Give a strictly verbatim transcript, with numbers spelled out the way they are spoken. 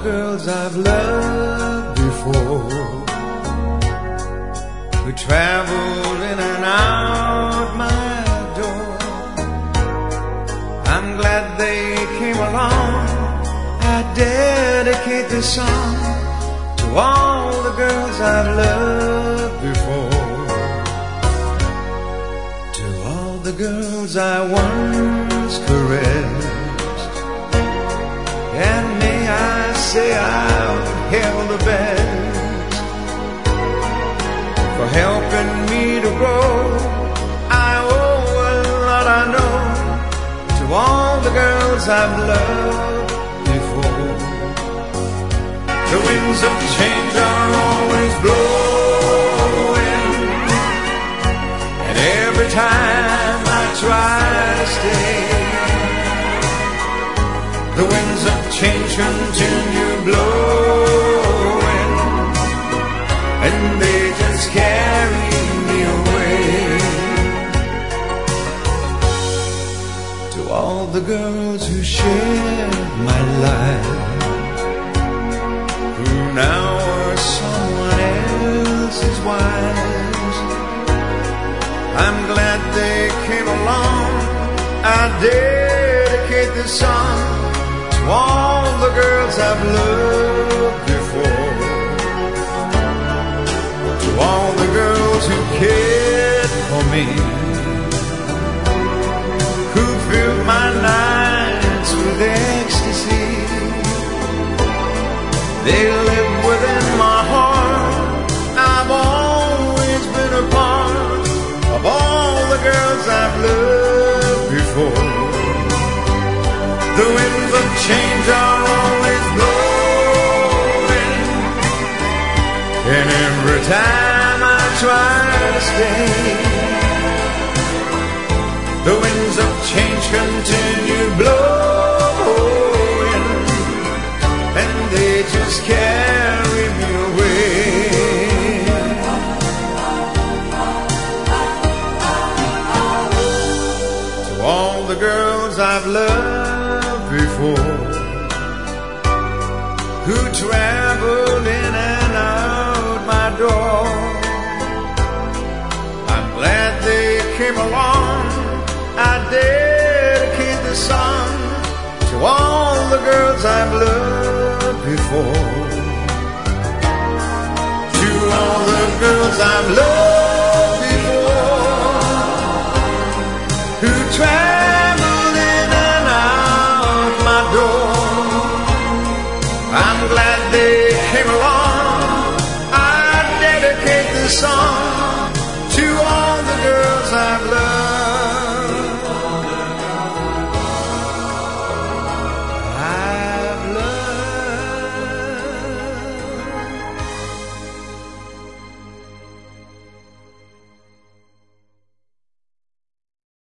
girls I've loved before, who traveled in and out my door. I'm glad they came along. I dedicate this song to all the girls I've loved before, to all the girls I once caressed, and may I say I've held the best for helping me to grow. I owe a lot, I know, to all the girls I've loved before. The winds of change are always blowing, and every time I try to stay, the winds of change continue blowing, and they just carry me away. To all the girls who shared my life, who now are someone else's wives, I'm glad they came along. I dedicate this song to all the girls I've loved before, to all the girls who cared for me, who filled my nights with ecstasy. They live within my heart. I've always been a part of all the girls I've loved before. The winds of change are always blowing, and every time I try to stay, the winds of change continue blowing, and they just carry me away. To all the girls I've loved before, who traveled in and out my door, I'm glad they came along. I dedicate this song to all the girls I've loved before, to all the girls I've loved before, who traveled in and out my door. I'm glad they came along. I dedicate this song